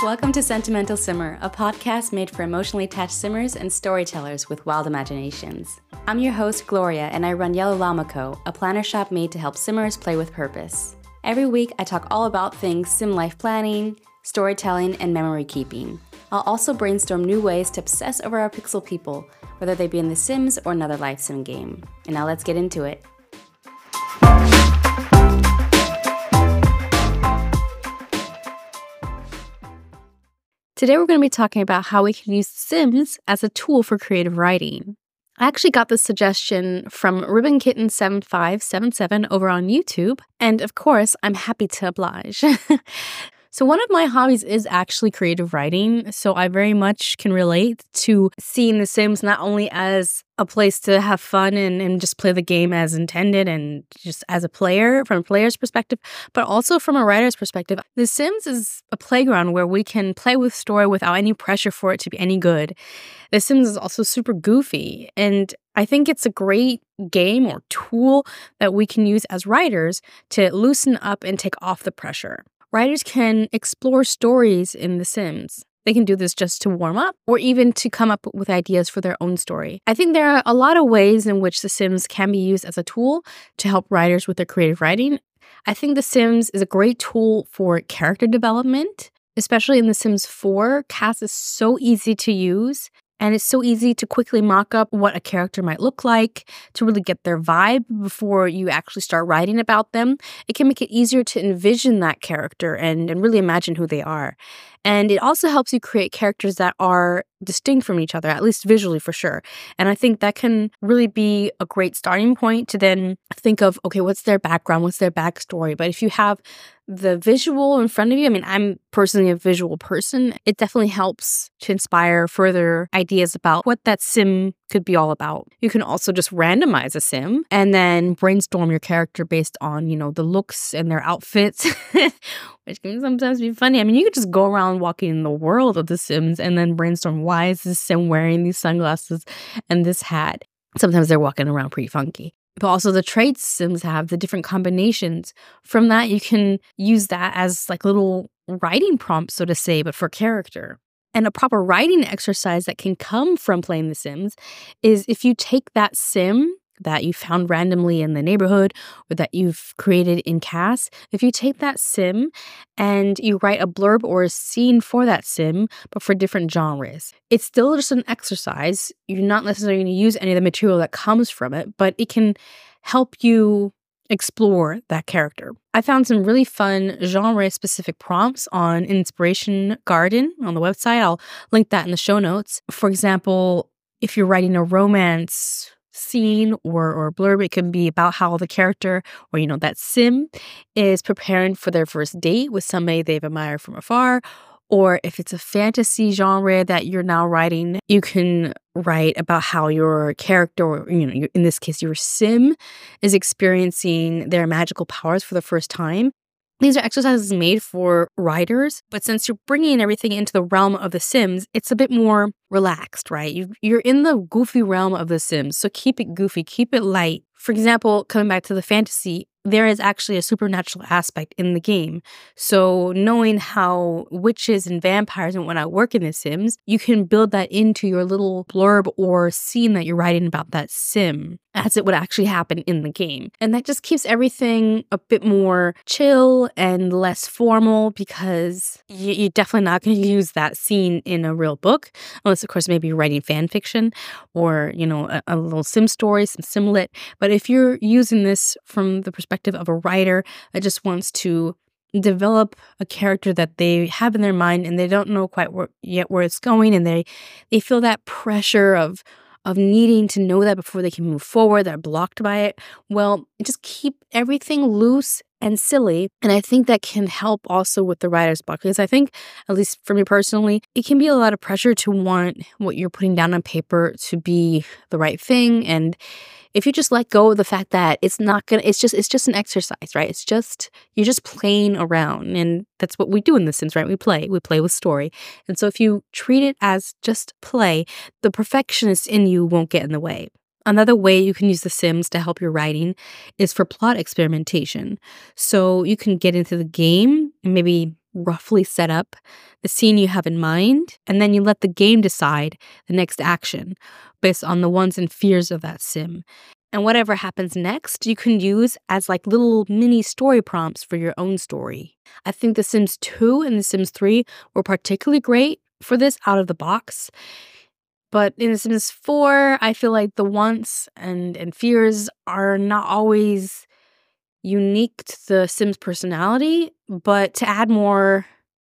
Welcome to Sentimental Simmer, a podcast made for emotionally attached simmers and storytellers with wild imaginations. I'm your host, Gloria, and I run Yellow Llama Co., a planner shop made to help simmers play with purpose. Every week, I talk all about things sim life planning, storytelling, and memory keeping. I'll also brainstorm new ways to obsess over our pixel people, whether they be in The Sims or another life sim game. And now let's get into it. Today we're going to be talking about how we can use Sims as a tool for creative writing. I actually got this suggestion from RibbonKitten7577 over on YouTube, and of course, I'm happy to oblige. So one of my hobbies is actually creative writing, so I very much can relate to seeing The Sims not only as a place to have fun and just play the game as intended and just as a player, from a player's perspective, but also from a writer's perspective. The Sims is a playground where we can play with story without any pressure for it to be any good. The Sims is also super goofy, and I think it's a great game or tool that we can use as writers to loosen up and take off the pressure. Writers can explore stories in The Sims. They can do this just to warm up or even to come up with ideas for their own story. I think there are a lot of ways in which The Sims can be used as a tool to help writers with their creative writing. I think The Sims is a great tool for character development, especially in The Sims 4. Cast is so easy to use. And it's so easy to quickly mock up what a character might look like, to really get their vibe before you actually start writing about them. It can make it easier to envision that character and really imagine who they are. And it also helps you create characters that are distinct from each other, at least visually for sure. And I think that can really be a great starting point to then think of, okay, what's their background? What's their backstory? But if you have the visual in front of you, I mean, I'm personally a visual person, it definitely helps to inspire further ideas about what that sim could be all about. You can also just randomize a sim and then brainstorm your character based on, the looks and their outfits, which can sometimes be funny. I mean, you could just go around walking in the world of The Sims and then brainstorm, why is this sim wearing these sunglasses and this hat? Sometimes they're walking around pretty funky. But also the traits Sims have, the different combinations. From that, you can use that as like little writing prompts, so to say, but for character. And a proper writing exercise that can come from playing The Sims is if you take that sim that you found randomly in the neighborhood or that you've created in CAS, if you take that sim and you write a blurb or a scene for that sim, but for different genres. It's still just an exercise. You're not necessarily going to use any of the material that comes from it, but it can help you explore that character. I found some really fun genre-specific prompts on Inspiration Garden on the website. I'll link that in the show notes. For example, if you're writing a romance scene or blurb, it can be about how the character or that sim is preparing for their first date with somebody they've admired from afar. Or if it's a fantasy genre that you're now writing, you can write about how your character, or in this case your sim, is experiencing their magical powers for the first time. These are exercises made for writers, but since you're bringing everything into the realm of The Sims, it's a bit more relaxed, right? You're in the goofy realm of The Sims, so keep it goofy, keep it light. For example, coming back to the fantasy, there is actually a supernatural aspect in the game. So knowing how witches and vampires and whatnot work in The Sims, you can build that into your little blurb or scene that you're writing about that sim as it would actually happen in the game. And that just keeps everything a bit more chill and less formal because you're definitely not going to use that scene in a real book, unless, of course, maybe you're writing fan fiction or, a little sim story, some simlet. But if you're using this from the perspective of a writer that just wants to develop a character that they have in their mind and they don't know quite yet where it's going, and they feel that pressure of needing to know that before they can move forward, they're blocked by it. Well, just keep everything loose and silly. And I think that can help also with the writer's block, because I think, at least for me personally, it can be a lot of pressure to want what you're putting down on paper to be the right thing. And if you just let go of the fact that it's just an exercise, right? You're just playing around, and that's what we do in The Sims, right? We play with story. And so if you treat it as just play, the perfectionist in you won't get in the way. Another way you can use The Sims to help your writing is for plot experimentation. So you can get into the game and maybe roughly set up the scene you have in mind, and then you let the game decide the next action based on the wants and fears of that sim. And whatever happens next, you can use as like little mini story prompts for your own story. I think The Sims 2 and The Sims 3 were particularly great for this out of the box. But in The Sims 4, I feel like the wants and fears are not always unique to the Sims personality, but to add more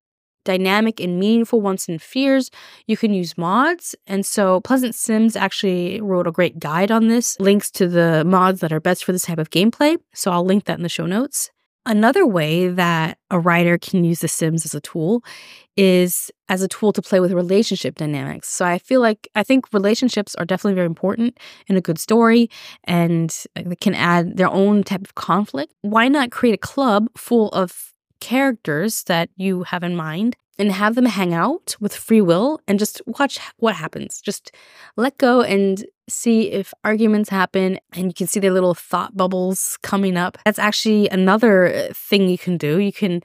dynamic and meaningful wants and fears, you can use mods. And so Pleasant Sims actually wrote a great guide on this, links to the mods that are best for this type of gameplay. So I'll link that in the show notes. Another way that a writer can use The Sims as a tool is as a tool to play with relationship dynamics. So I think relationships are definitely very important in a good story, and they can add their own type of conflict. Why not create a club full of characters that you have in mind and have them hang out with free will and just watch what happens. Just let go and see if arguments happen, and you can see their little thought bubbles coming up. That's actually another thing you can do. You can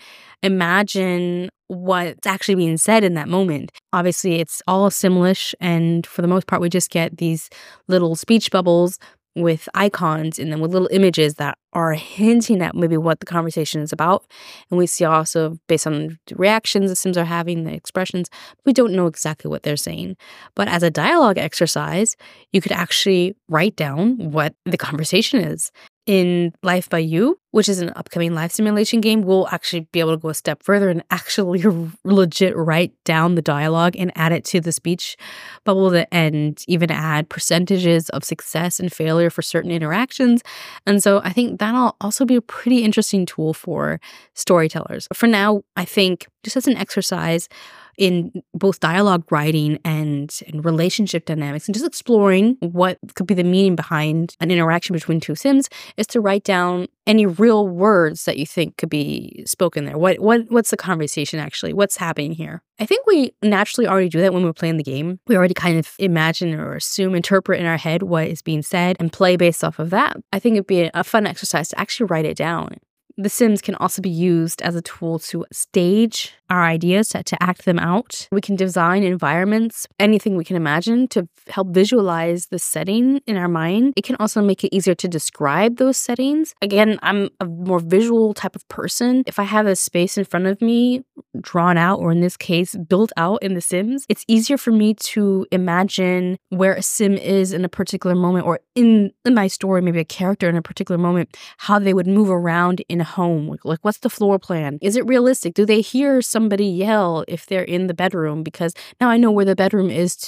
imagine what's actually being said in that moment. Obviously, it's all Simlish, and for the most part, we just get these little speech bubbles with icons in them, with little images that are hinting at maybe what the conversation is about. And we see also, based on the reactions the Sims are having, the expressions, we don't know exactly what they're saying. But as a dialogue exercise, you could actually write down what the conversation is. In Life by You, which is an upcoming life simulation game, we'll actually be able to go a step further and actually legit write down the dialogue and add it to the speech bubble, and even add percentages of success and failure for certain interactions. And so I think that'll also be a pretty interesting tool for storytellers. For now, I think just as an exercise in both dialogue writing and relationship dynamics, and just exploring what could be the meaning behind an interaction between two Sims, is to write down any real words that you think could be spoken there. What's the conversation actually? What's happening here? I think we naturally already do that when we're playing the game. We already kind of imagine or assume, interpret in our head what is being said and play based off of that. I think it'd be a fun exercise to actually write it down. The Sims can also be used as a tool to stage our ideas, to act them out. We can design environments, anything we can imagine, to help visualize the setting in our mind. It can also make it easier to describe those settings. Again, I'm a more visual type of person. If I have a space in front of me drawn out, or in this case, built out in The Sims, it's easier for me to imagine where a Sim is in a particular moment, or in my story, maybe a character in a particular moment, how they would move around in a home. Like what's the floor plan? Is it realistic? Do they hear somebody yell if they're in the bedroom? Because now I know where the bedroom is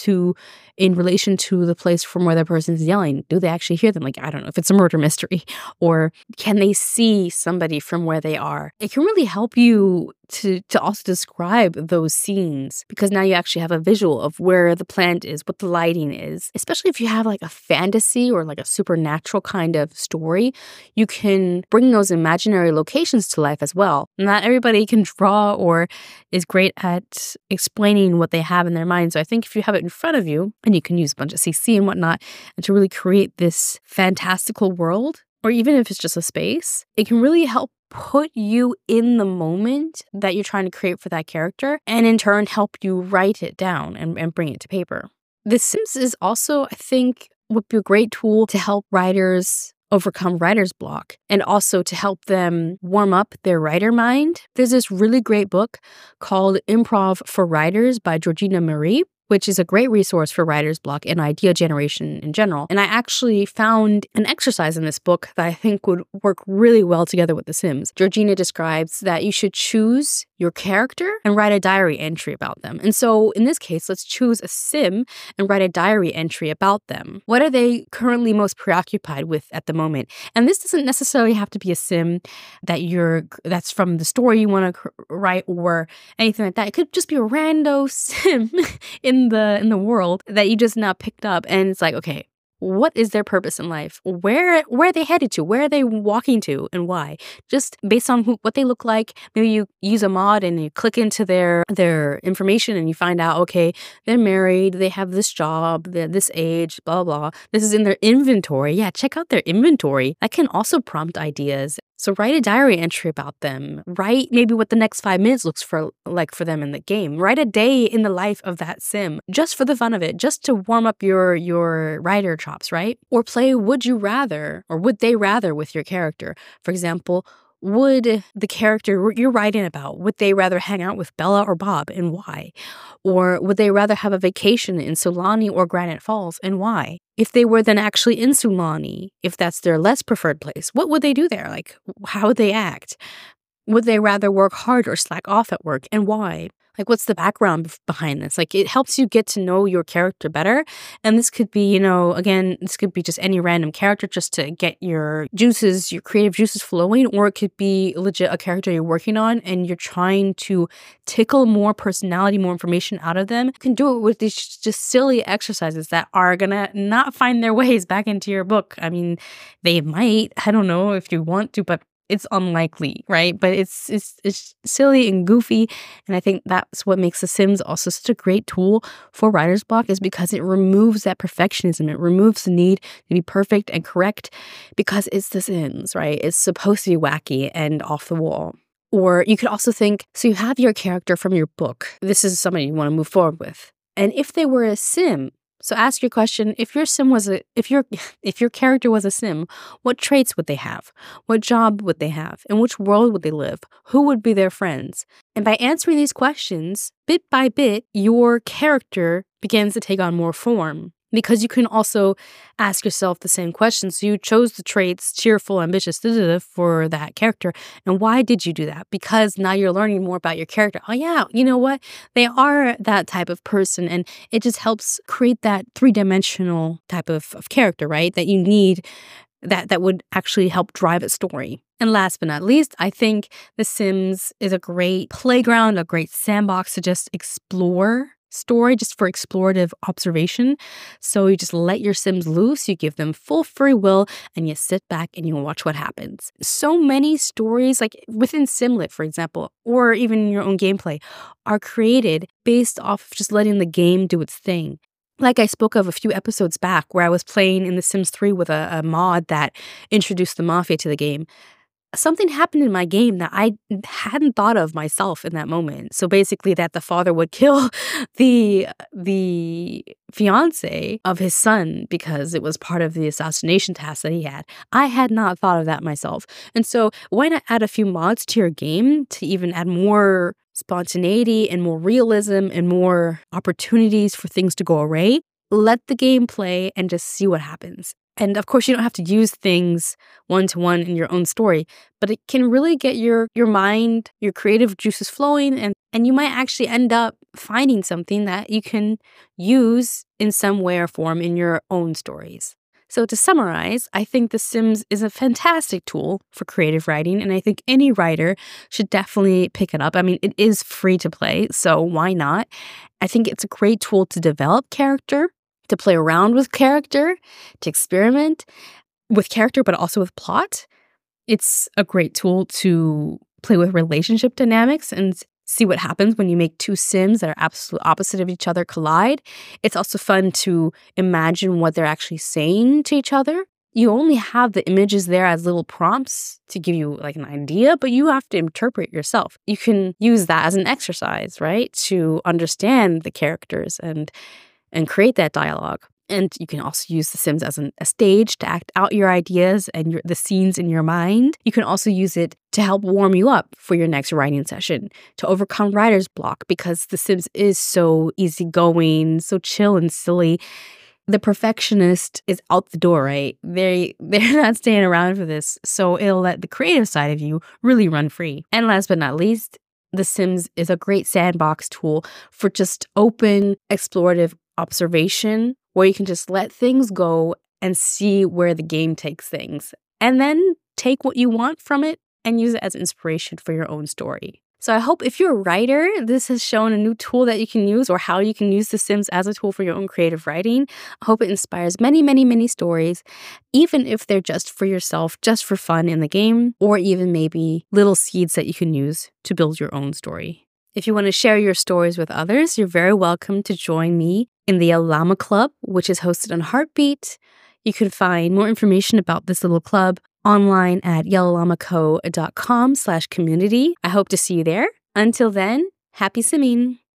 in relation to the place from where the person's yelling. Do they actually hear them? Like, I don't know if it's a murder mystery, or can they see somebody from where they are? It can really help you to also describe those scenes, because now you actually have a visual of where the plant is, what the lighting is. Especially if you have like a fantasy or like a supernatural kind of story, you can bring those imaginary locations to life as well. Not everybody can draw or is great at explaining what they have in their mind. So I think if you have it in front of you, and you can use a bunch of CC and whatnot, and to really create this fantastical world, or even if it's just a space, it can really help put you in the moment that you're trying to create for that character, and in turn help you write it down and bring it to paper. The Sims is also, I think, would be a great tool to help writers overcome writer's block, and also to help them warm up their writer mind. There's this really great book called Improv for Writers by Georgina Marie, which is a great resource for writer's block and idea generation in general. And I actually found an exercise in this book that I think would work really well together with The Sims. Georgina describes that you should choose your character and write a diary entry about them. And so in this case, let's choose a Sim and write a diary entry about them. What are they currently most preoccupied with at the moment? And this doesn't necessarily have to be a Sim that's from the story you want to write or anything like that. It could just be a rando Sim in the world that you just now picked up, and it's like, okay, what is their purpose in life? Where are they headed to? Where are they walking to, and why? Just based on what they look like, maybe you use a mod and you click into their information and you find out, okay, they're married, they have this job, they're this age, blah, blah. This is in their inventory. Yeah, check out their inventory. That can also prompt ideas. So write a diary entry about them. Write maybe what the next 5 minutes looks like for them in the game. Write a day in the life of that sim just for the fun of it, just to warm up your writer chops, right? Or play would you rather or would they rather with your character. For example, would the character you're writing about, would they rather hang out with Bella or Bob and why? Or would they rather have a vacation in Sulani or Granite Falls and why? If they were then actually in Sulani, if that's their less preferred place, what would they do there? Like, how would they act? Would they rather work hard or slack off at work and why? Like, what's the background behind this? Like, it helps you get to know your character better. And this could be, again, this could be just any random character just to get your creative juices flowing. Or it could be legit a character you're working on and you're trying to tickle more personality, more information out of them. You can do it with these just silly exercises that are going to not find their ways back into your book. I mean, they might, I don't know if you want to, but it's unlikely, right? But it's silly and goofy. And I think that's what makes The Sims also such a great tool for writer's block, is because it removes that perfectionism. It removes the need to be perfect and correct because it's The Sims, right? It's supposed to be wacky and off the wall. Or you could also think, so you have your character from your book. This is somebody you want to move forward with. And if they were a sim, so ask your question, if your character was a sim, what traits would they have? What job would they have? In which world would they live? Who would be their friends? And by answering these questions, bit by bit, your character begins to take on more form. Because you can also ask yourself the same questions. So you chose the traits, cheerful, ambitious, for that character. And why did you do that? Because now you're learning more about your character. Oh yeah, you know what? They are that type of person. And it just helps create that 3-dimensional type of character, right? That you need, that would actually help drive a story. And last but not least, I think The Sims is a great playground, a great sandbox to just explore story, just for explorative observation. So you just let your Sims loose, you give them full free will, and you sit back and you watch what happens. So many stories, like within Simlit, for example, or even in your own gameplay, are created based off of just letting the game do its thing. Like I spoke of a few episodes back, where I was playing in The Sims 3 with a mod that introduced the Mafia to the game. Something happened in my game that I hadn't thought of myself in that moment. So basically that the father would kill the fiance of his son because it was part of the assassination task that he had. I had not thought of that myself. And so why not add a few mods to your game to even add more spontaneity and more realism and more opportunities for things to go awry? Let the game play and just see what happens. And of course, you don't have to use things one-to-one in your own story, but it can really get your mind, your creative juices flowing, and you might actually end up finding something that you can use in some way or form in your own stories. So to summarize, I think The Sims is a fantastic tool for creative writing, and I think any writer should definitely pick it up. I mean, it is free to play, so why not? I think it's a great tool to develop character, to play around with character, to experiment with character, but also with plot. It's a great tool to play with relationship dynamics and see what happens when you make two Sims that are absolute opposite of each other collide. It's also fun to imagine what they're actually saying to each other. You only have the images there as little prompts to give you like an idea, but you have to interpret yourself. You can use that as an exercise, right? To understand the characters and create that dialogue. And you can also use The Sims as a stage to act out your ideas and the scenes in your mind. You can also use it to help warm you up for your next writing session, to overcome writer's block, because The Sims is so easygoing, so chill and silly. The perfectionist is out the door, right? They're not staying around for this, so it'll let the creative side of you really run free. And last but not least, The Sims is a great sandbox tool for just open, explorative observation, where you can just let things go and see where the game takes things, and then take what you want from it and use it as inspiration for your own story. So I hope if you're a writer, this has shown a new tool that you can use, or how you can use The Sims as a tool for your own creative writing. I hope it inspires many, many, many stories, even if they're just for yourself, just for fun in the game, or even maybe little seeds that you can use to build your own story. If you want to share your stories with others, you're very welcome to join me in the Llama Club, which is hosted on Heartbeat. You can find more information about this little club online at yellowllamaco.com/community. I hope to see you there. Until then, happy simming.